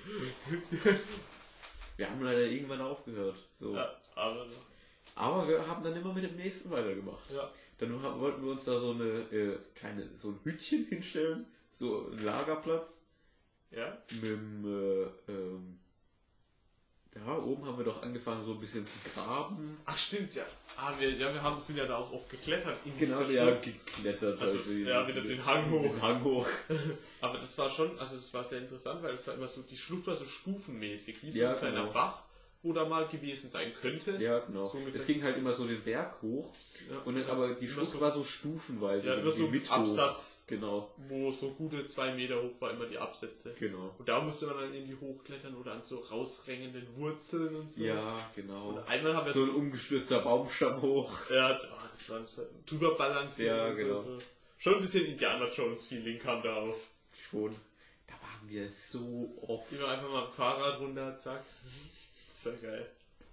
Wir haben leider irgendwann aufgehört. So. Ja, aber Aber wir haben dann immer mit dem nächsten weitergemacht. ja. Dann haben, wollten wir uns da so eine äh, kleine, so ein Hütchen hinstellen, so ein Lagerplatz. Ja? Mit dem, äh, ähm, da oben haben wir doch angefangen so ein bisschen zu graben. Ach stimmt, ja. Ah, wir, ja, wir haben, sind ja da auch oft geklettert. In Genau, dieser ja, Schlucht. geklettert. Also, halt, die- ja, wieder den Hang hoch. Den Hang hoch. Aber das war schon, also das war sehr interessant, weil das war immer so, die Schlucht war so stufenmäßig, wie so Ja, ein kleiner genau. Bach, wo da mal gewesen sein könnte. Ja, genau. So ungefähr- es ging halt immer so den Berg hoch. Ja, Und dann, aber die immer Schlucht so, war so stufenweise. ja, immer irgendwie so ein mit hoch. Absatz, Genau, wo so gute zwei Meter hoch war, immer die Absätze. genau. Und da musste man dann irgendwie hochklettern oder an so rausrängenden Wurzeln und so. Ja, genau. Und einmal haben wir So ein umgestürzter Baumstamm hoch. ja, oh, das war so drüber balanciert. Ja, und so, genau. so. Schon ein bisschen Indiana Jones Feeling kam da auf. Schon. Da waren wir so oft. Immer einfach mal ein Fahrrad runter, zack. Das war geil.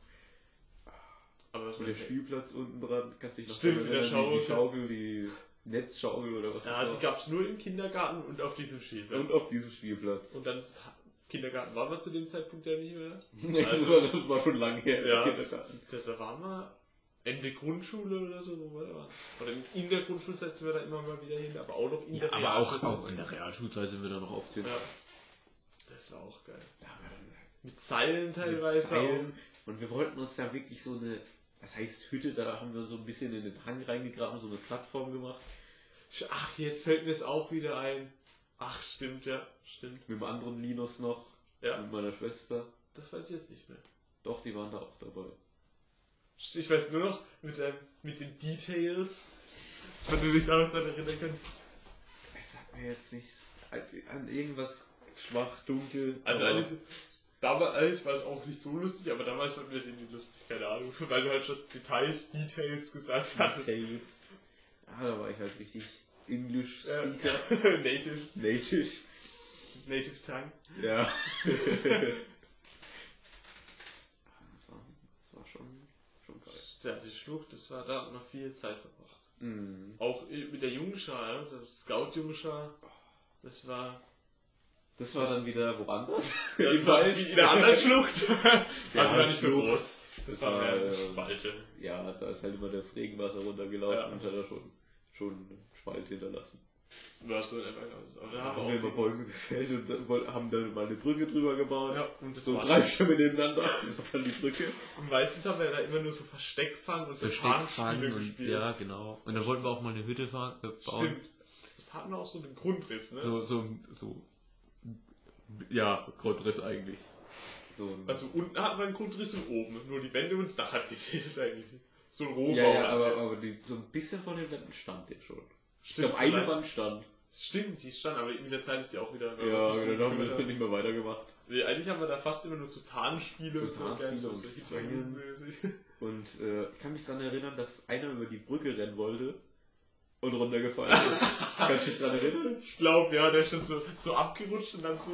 Aber das Und war der Spielplatz unten dran, kannst du dich noch Stimmt, dran mit der erinnern, die, die Schaukel. Schaukel, die Netzschaukel oder was ja, das die war. gab es nur im Kindergarten und auf diesem Spielplatz. Und auf diesem Spielplatz. Und dann das Kindergarten waren wir zu dem Zeitpunkt ja nicht mehr. Nee, das, Also- war, das war schon lange her. Ja, der das, Kindergarten. das da waren wir Ende Grundschule oder so, wo wir da waren. Oder in der Grundschulzeit sind wir da immer mal wieder hin, aber auch noch in der aber auch, Realschulzeit. auch in der Realschulzeit sind wir da noch oft hin. Ja. Das war auch geil. Da haben wir dann Mit Seilen teilweise mit Seilen. Und wir wollten uns da wirklich so eine, das heißt Hütte, da haben wir so ein bisschen in den Hang reingegraben, so eine Plattform gemacht. auch. Ach, jetzt fällt mir es auch wieder ein. Ach, stimmt, ja, stimmt. Mit dem anderen Linus noch, Ja, mit meiner Schwester. das weiß ich jetzt nicht mehr. Doch, die waren da auch dabei. Ich weiß nur noch mit, dem, mit den Details, wenn du dich da noch daran erinnern kannst. Ich sag mir jetzt nicht an irgendwas schwach, dunkel. Also aber- eigentlich, damals eigentlich war es auch nicht so lustig, aber damals fanden wir es irgendwie lustig, keine Ahnung, weil du halt schon Details, Details gesagt hattest. Details. Ah, da war ich halt richtig English Ja. Speaker. Native. Native. Native Tongue. Ja. das, war, das war schon, schon geil. Ja, die Schlucht, das war da noch viel Zeit verbracht. Mhm. Auch mit der Jungschar, der Scout-Jungschar, das war... Das war dann wieder woanders. Ja, das war in der anderen Schlucht. Ja, also war nicht so Schlucht. groß. Das, Das war war, mehr eine ähm, Spalte. Ja, da ist halt immer das Regenwasser runtergelaufen Ja. und hat da schon, schon einen Spalt hinterlassen. War so einfach alles. Aber da Da haben haben wir wir immer auch... Bäume gefällt und dann woll- haben dann mal eine Brücke drüber gebaut. Ja, und das So war drei Stämme nebeneinander. Das war dann die Brücke. Und meistens haben wir da immer nur so Versteckfang und so Versteckfangen Tarnspiele und gespielt. ja, genau. Und dann wollten wir auch mal eine Hütte fahren, äh, bauen. Stimmt. Das hatten auch so einen Grundriss, ne? So, so, so, ja, Grundriss eigentlich. So ein Also unten hatten wir einen Grundriss und oben. Nur die Wände und das Dach hat gefehlt eigentlich. So ein Rohbau. ja, ja, halt, aber, ne? aber die, so ein bisschen von den Wänden stand der schon. Ich Stimmt, glaube, eine vielleicht- Wand stand. Stimmt, die stand, aber mit der Zeit ist die auch wieder... Ja, so dann haben wir gekümmert das nicht mehr weitergemacht. Nee, eigentlich haben wir da fast immer nur so Tarnspiele So und so. Tarnspiele gell, so, und so Fangen. Hitler-mäßig. Und äh, ich kann mich daran erinnern, dass einer über die Brücke rennen wollte und runtergefallen ist. Kannst du dich daran erinnern? Ich glaube, ja, der ist schon so, so abgerutscht und dann so...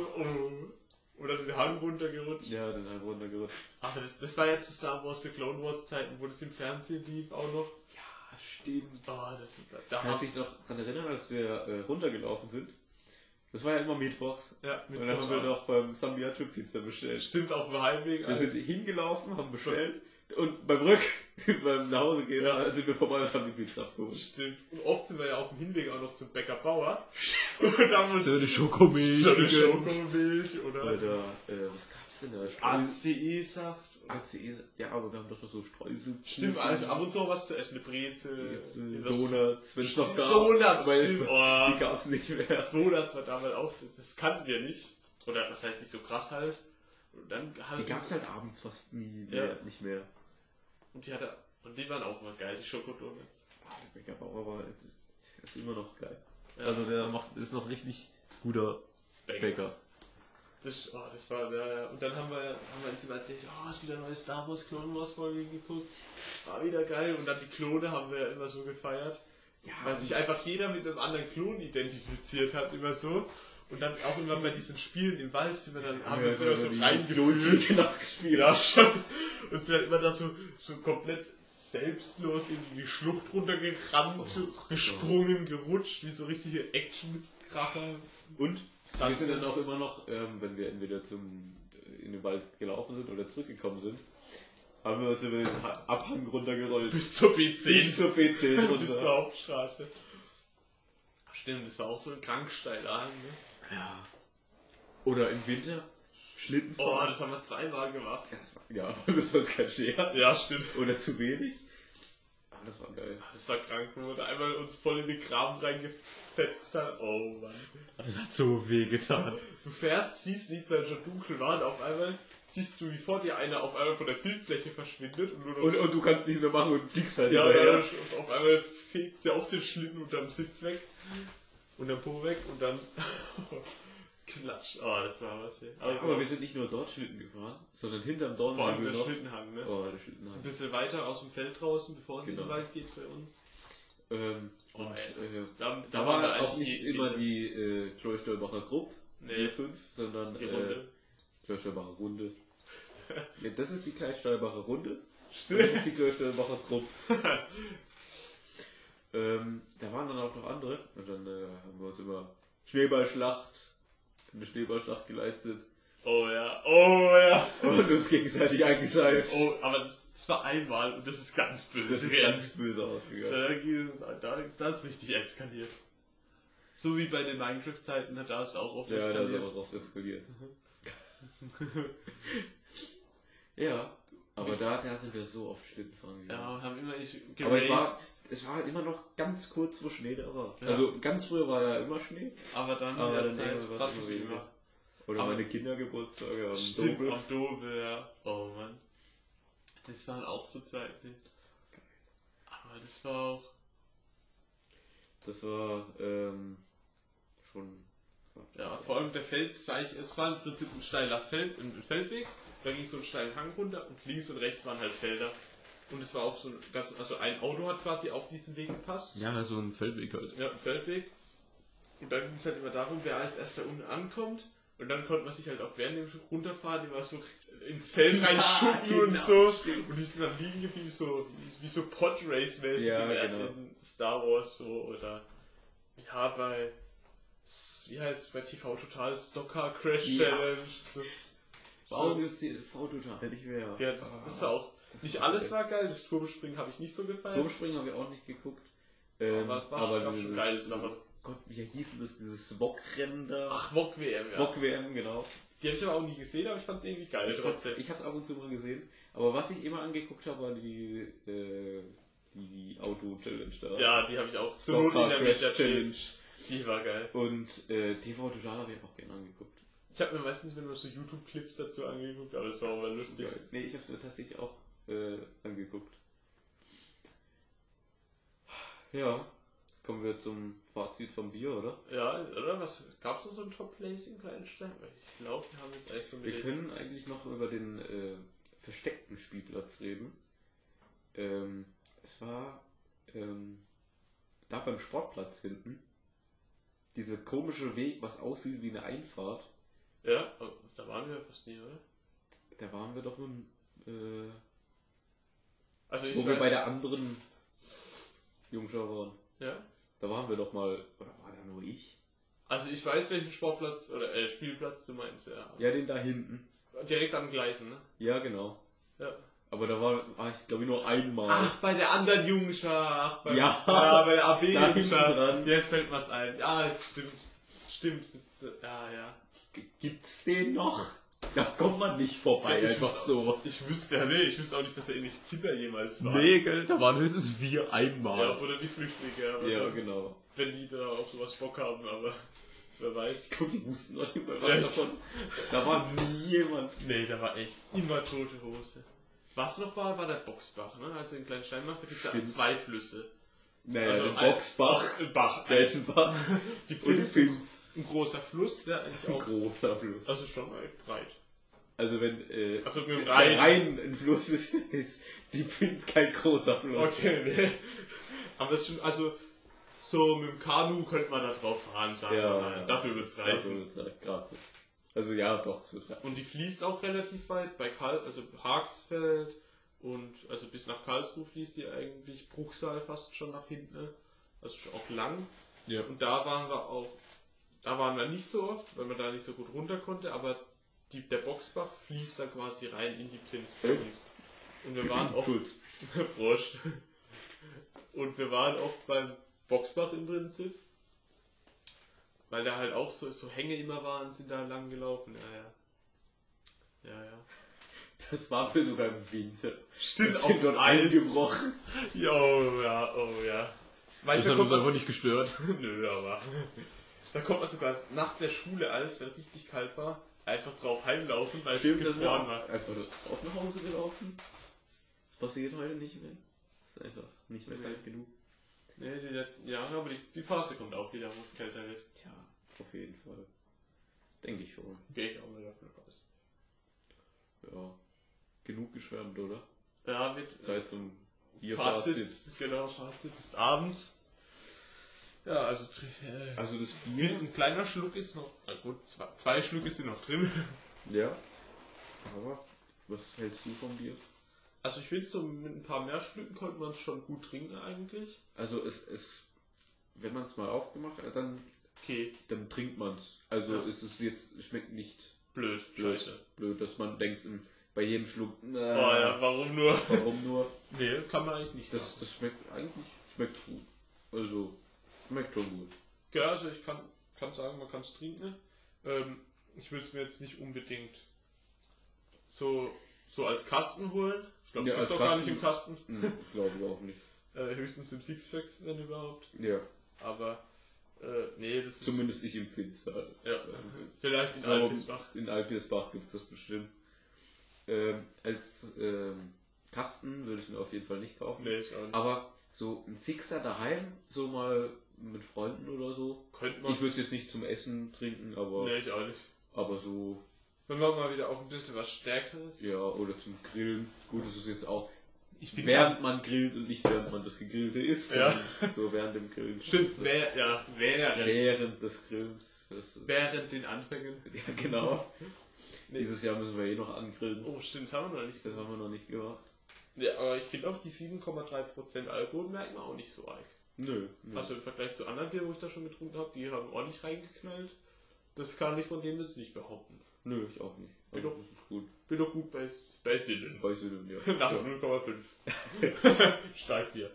Oh, oder den Hang runtergerutscht. Ja, dann halt runtergerutscht. Aber das, das war jetzt zu Star Wars, The Clone Wars Zeiten, wo das im Fernsehen lief auch noch. Ja, stimmt. Oh, das, da Kannst haben du dich noch daran erinnern, als wir äh, runtergelaufen sind? Das war ja immer Mittwochs. ja, mit Und dann haben wir noch beim Sambiacho Pizza bestellt. Stimmt, auf dem Heimweg. Wir sind hingelaufen, haben bestellt und beim Rück, beim Nachhausegehen, Ja. sind wir vorbei und haben die Pizza abgeholt. Stimmt. Und oft sind wir ja auf dem Hinweg auch noch zum Bäcker Bauer. Und da haben wir So eine Schokomilch. so eine gegönnt. Schokomilch oder Oder, äh, was gab's denn da? A C E-Saft. A C E, ja, aber wir haben doch noch so Streusel. Stimmt, also ab und zu was zu essen, eine Brezel. Jetzt, äh, irgendwas- Donuts, wenn es noch gab. Donuts, weil stimmt. die Oh, gab's nicht mehr. Donuts war damals auch, das, das kannten wir nicht. Oder das heißt nicht so krass halt. Und dann Die halt gab's halt abends fast nie mehr, Ja. nicht mehr. Und die hatte, und die waren auch immer geil, die Schokodonuts. Ah, der Bäckerbauer war ist, ist immer noch geil. Ja. Also der macht, ist noch richtig guter Bäcker. Das, oh, das war der, und dann haben wir, haben wir uns immer erzählt, oh, ist wieder eine neue Star Wars Clone Wars Folge geguckt. War wieder geil. Und dann die Klone haben wir ja immer so gefeiert. Ja, Weil sich einfach jeder mit einem anderen Klon identifiziert hat, immer so. Und dann auch immer bei diesen Spielen im Wald sind wir dann, haben wir uns immer so reingefühlt. nachgespielt. Ja, schon. Und sind dann immer da so, so komplett selbstlos in die Schlucht runtergerannt, Oh, gesprungen, gerutscht, wie so richtige Action-Kracher. Und Stunt- wir sind dann auch immer noch, ähm, wenn wir entweder zum, in den Wald gelaufen sind oder zurückgekommen sind, haben wir uns über den Ha- Abhang runtergerollt. Bis zur B zehn. Bis zur B zehn Bis zur runter. Hauptstraße. Stimmt, das war auch so ein krank steiler Hang, ne? Ja. Oder im Winter Schlitten Oh, fahren. das haben wir zweimal gemacht. Das war, ja, weil wir sonst kein Schnee hatten. Ja, stimmt. Oder zu wenig. Ah, das war geil. Das war krank, wo wir da einmal uns voll in den Kram reingefetzt haben. Oh Mann. Das hat so weh getan. Du fährst, siehst nichts, weil es schon dunkel war und auf einmal siehst du, wie vor dir einer auf einmal von der Bildfläche verschwindet und nur noch Und, und du kannst nichts mehr machen und fliegst halt ja, hinterher. ja, und auf einmal fegt sie auch den Schlitten unterm Sitz weg, unterm Po weg und dann klatsch. Oh, das war was hier. Aber, aber wir sind nicht nur dort Schlitten gefahren, sondern hinterm vor allem Dornhügel der noch. Schlittenhang, ne? Oh, der Schlittenhang. Ein bisschen weiter aus dem Feld draußen, bevor es in Genau. den Wald geht bei uns. Ähm, Oh, und ey. äh, Da, da waren wir war auch eigentlich nicht je- immer jede- die äh, Klosterbacher Gruppe, Nee. die fünf, sondern die äh, Runde. Klosterbacher Runde. Ja, das ist die Kleinsteinbacher Runde. Und das Stimmt. ist die Klosterbacher Gruppe. ähm, da waren dann auch noch andere. Und dann äh, haben wir uns immer Schneeballschlacht, eine Schneeballschlacht geleistet Oh ja, oh ja. und uns gegenseitig eingeseift. Oh, aber das, das war einmal und das ist ganz böse. Das ist ganz böse ausgegangen. Da, ging- da, das ist richtig eskaliert. So wie bei den Minecraft-Zeiten, da ist auch oft Ja, da ist eskaliert. auch drauf eskaliert. Ja, aber da, da sind wir so oft Schlitten fahren gegangen. Ja, haben immer ich Aber es war, geraced, es war halt immer noch ganz kurz, wo Schnee da war. Ja. Also ganz früher war ja immer Schnee. aber dann Aber in der dann Zeit irgendwann war's fast immer nicht weniger. immer. Oder Aber- meine Kindergeburtstage am Stimmt, Dobel. auf Dobe, ja. Oh Mann. Das waren auch so Zeiten. Aber das war auch... Das war ähm, schon. Ja, vor allem der Feld, es war, eigentlich, es war im Prinzip ein steiler Feld, ein Feldweg, da ging so einen steilen Hang runter und links und rechts waren halt Felder. Und es war auch so ein ganz, also ein Auto hat quasi auf diesen Weg gepasst. Ja, so ein Feldweg halt. Ja, ein Feldweg. Und dann ging es halt immer darum, wer als erster unten ankommt. Und dann konnte man sich halt auch während dem runterfahren immer so ins Feld Ja, reinschuppen genau, und so. stimmt. Und die sind dann liegen geblieben, so wie, wie so Pod-Race-mäßig Ja, in, genau. in Star Wars so. Oder ja, bei, wie heißt es, bei T V Total Stocker Crash Ja. Challenge. So. Warum So. gibt's die V-Total nicht mehr? Ja, das, das war auch, Das nicht war alles geil. war geil, das Turmspringen habe ich nicht so gefeiert. Turmspringen haben wir auch nicht geguckt. Ähm, Aber es war aber schon- war schon dieses, geil, sag mal. Gott, wie hieß denn das? Dieses Wok-Rennen da? Ach, Wok W M, ja. Wok-W M, genau. Die habe ich aber auch nie gesehen, aber ich fand es irgendwie geil Ich hab's, trotzdem. ich hab's ab und zu mal gesehen. Aber was ich immer angeguckt habe, war die, äh, die Auto-Challenge da. Ja, die habe ich auch. Zur Stock Not in der Car Crash Mediathek. Challenge. Die war geil. Und äh, T V Total habe ich auch gerne angeguckt. Ich habe mir meistens nur so YouTube-Clips dazu angeguckt, aber das war aber lustig. Geil. Nee, ich hab's mir tatsächlich auch äh, angeguckt. Ja, kommen wir zum Fazit vom Bier, oder? Ja, oder? Was gab's noch so ein Top-Placing kleinen Stein? Ich glaube, wir haben jetzt eigentlich so mit Wir den- können eigentlich noch über den äh, versteckten Spielplatz reden. Ähm, es war ähm, da beim Sportplatz hinten. Dieser komische Weg, was aussieht wie eine Einfahrt. Ja, aber da waren wir fast nie, oder? Da waren wir doch nun, äh, Also ich wo wir weiß- bei der anderen Jungschau waren. Ja. Da waren wir doch mal, oder war da nur ich? Also ich weiß, welchen Sportplatz oder äh, Spielplatz du meinst, ja. Ja, den da hinten. Direkt an Gleisen, ne? Ja, genau. Ja. Aber da war, war ich glaube ich nur einmal. Ach, bei der anderen Jungschar. Ach, bei, Ja. ja, bei der A B Da hinten Jungschar. dran. Jetzt fällt mir's ein. Ja, das stimmt. Stimmt. Ja, ja. G- Gibt's den noch? Da kommt man nicht vorbei, Ja, ich einfach wüsste- so. Ich wüsste ja, nee, ich wüsste auch nicht, dass er ähnliche Kinder jemals waren. Nee, gell, da waren höchstens wir einmal. Ja, oder die Flüchtlinge. Aber Ja, sonst, genau. Wenn die da auf sowas Bock haben, aber wer weiß. Guck, die wussten noch nicht mehr was Ja, ich- davon. Da war nie jemand. Nee, da war echt immer tote Hose. Was noch war, war der Boxbach, ne? Also in Kleinsteinbach, da gibt's ja Stimmt. zwei Flüsse. Naja, Also den ein- Boxbach, Ein Bach. der ist ein Bach. Die Und die Pfinz, Finz. ein großer Fluss, der eigentlich Ein auch. großer Fluss. Also schon mal breit. Also wenn äh, Also mit dem der Rhein. Rhein ein Fluss ist, ist die Finz kein großer Fluss. Okay, nee. Aber das ist schon, also, so mit dem Kanu könnte man da drauf fahren, sagen Ja, wir mal. ja. Dafür wird's Also reichen. wird's reicht gerade so. Also ja, doch, es wird reichen. Und die fließt auch relativ weit, bei Karl, also Hagsfeld und also bis nach Karlsruhe fließt die eigentlich, Bruchsal fast schon nach hinten, ne? Also schon auch lang. Ja. Und da waren wir auch, da waren wir nicht so oft, weil man da nicht so gut runter konnte, aber die, der Boxbach fließt da quasi rein in die Plinz bei uns. Und wir waren oft, Schulz. Prost. Und wir waren oft beim Boxbach im Prinzip. Weil da halt auch so, so Hänge immer waren, sind da lang gelaufen. Ja, ja. Ja, ja. Das war wir sogar im Winter. Stimmt, Wir sind auf dort Eis. eingebrochen. Jo, ja, oh ja. Das Manchmal hat kommt uns einfach man, nicht gestört. nö, aber da kommt man sogar nach der Schule, als wenn richtig kalt war, einfach drauf heimlaufen, weil Stimmt, es das gefroren war war. einfach auf nach Hause gelaufen. Das passiert heute nicht mehr. Das ist einfach nicht mehr Nee. kalt genug. Ne, die letzten Jahre, aber die, die Phase kommt auch wieder, wo es kälter wird. Tja, auf jeden Fall. Denke ich schon. Gehe ich auch mal davon aus. Ja. Genug geschwärmt, oder? Ja, mit Zeit zum Fazit. Bierfazit. Genau, Fazit des Abends. Ja, also äh, Also das Bier, Bier. ein kleiner Schluck ist noch, na gut, zwei, zwei Schlücke sind noch drin. Ja. Aber was hältst du vom Bier? Also ich finde so mit ein paar mehr Schlücken konnte man es schon gut trinken eigentlich. Also es ist, wenn man es mal aufgemacht hat, dann, Okay, dann trinkt man es. Also Ja. es ist jetzt, es schmeckt nicht blöd, blöd, scheiße. blöd, dass man denkt in, bei jedem Schluck, Oh na, ja, warum nur? warum nur? Nee, kann man eigentlich nicht Das, sagen. das schmeckt eigentlich schmeckt gut. Also schmeckt schon gut. Ja, also ich kann, kann sagen, man kann es trinken. Ähm, ich würde es mir jetzt nicht unbedingt so, so als Kasten holen. Ich glaube, Ja, es gibt als auch gar Kasten- nicht im Kasten. Hm, glaube ich auch nicht. Äh, höchstens im Sixpack, wenn überhaupt. Ja, Aber, äh, nee, das ist... zumindest nicht im Finster. Ja, vielleicht in Aber Alpensbach. in Alpirsbach gibt es das bestimmt. Ähm, als ähm, Kasten würde ich mir auf jeden Fall nicht kaufen. Nee, ich auch nicht. Aber so ein Sixer daheim, so mal mit Freunden oder so. Könnte man... Ich würde es jetzt nicht zum Essen trinken, aber, Nee, ich auch nicht. aber so, Wenn man mal wieder auf ein bisschen was Stärkeres... ja, oder zum Grillen. Gut, das ist jetzt auch. ich finde während man grillt und nicht während man das Gegrillte isst. Ja. So während dem Grillen. Stimmt, wer, ja, während, Während des Grillens. Das ist, während den Anfängen. ja, genau. Dieses Jahr müssen wir eh noch angrillen. Oh, stimmt, das haben wir noch nicht Das gemacht. haben wir noch nicht gemacht. Ja, aber ich finde auch die sieben Komma drei Prozent Alkohol merken wir auch nicht so arg. Nö. nö. Also im Vergleich zu anderen Bier, wo ich da schon getrunken habe, die haben ordentlich reingeknallt. Das kann ich von denen jetzt nicht behaupten. Nö, ich auch nicht. Also, Bin das ist gut. Bin doch gut bei, bei Sinnen. Weiß ich nicht, ja. Nach Ja. null Komma fünf. Starkbier.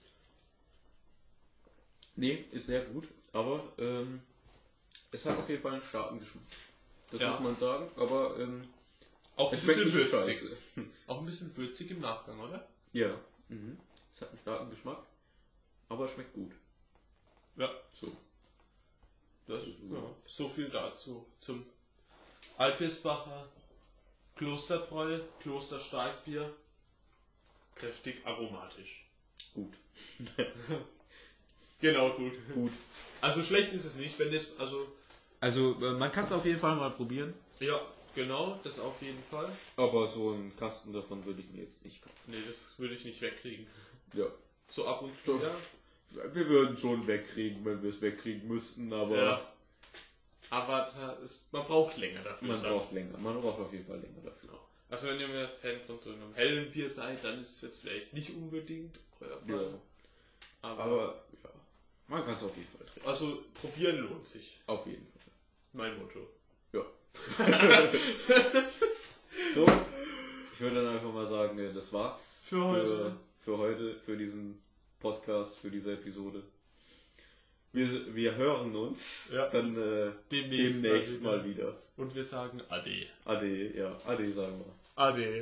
Nee, ist sehr gut. Aber ähm, es hat auf jeden Fall einen starken Geschmack. Das Ja. muss man sagen. Aber ähm, Auch ein es schmeckt bisschen nicht so würzig. scheiße. Auch ein bisschen würzig im Nachgang, oder? Ja. Mhm. Es hat einen starken Geschmack. Aber es schmeckt gut. Ja. So. Das, ja, so viel dazu. Zum Alpirsbacher Klosterbräu, Klosterstarkbier. Kräftig aromatisch. Gut. Genau, gut. Gut. Also schlecht ist es nicht, wenn das, also, Also äh, man kann es auf jeden Fall mal probieren. ja, genau, das auf jeden Fall. Aber so einen Kasten davon würde ich mir jetzt nicht kaufen. Nee, das würde ich nicht wegkriegen. Ja. So ab und zu, Doch. ja. Wir würden schon wegkriegen, wenn wir es wegkriegen müssten, aber Ja. Aber da ist, man braucht länger dafür. man sag braucht ich. länger. Man braucht auf jeden Fall länger dafür. Genau. Also wenn ihr mehr Fan von so einem hellen Bier seid, dann ist es jetzt vielleicht nicht unbedingt euer Fall. Ja. Aber, Aber ja, man kann es auf jeden Fall trinken. also probieren lohnt sich. Auf jeden Fall. Mein Motto. Ja. So, ich würde dann einfach mal sagen, äh, das war's Für heute. Für, für heute, für diesen Podcast, für diese Episode. Wir, wir hören uns Ja. dann äh, Demnächst, demnächst mal mal wieder. Und wir sagen Ade. Ade, ja, Ade sagen wir. Ade.